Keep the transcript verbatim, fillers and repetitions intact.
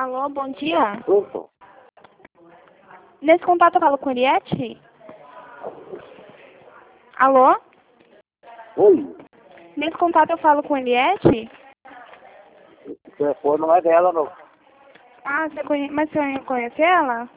Alô, bom dia. Opa. Nesse contato eu falo com Eliette? Alô? Oi. Nesse contato eu falo com Eliette? O telefone não é dela, não. Ah, você conhe... mas você conhece ela?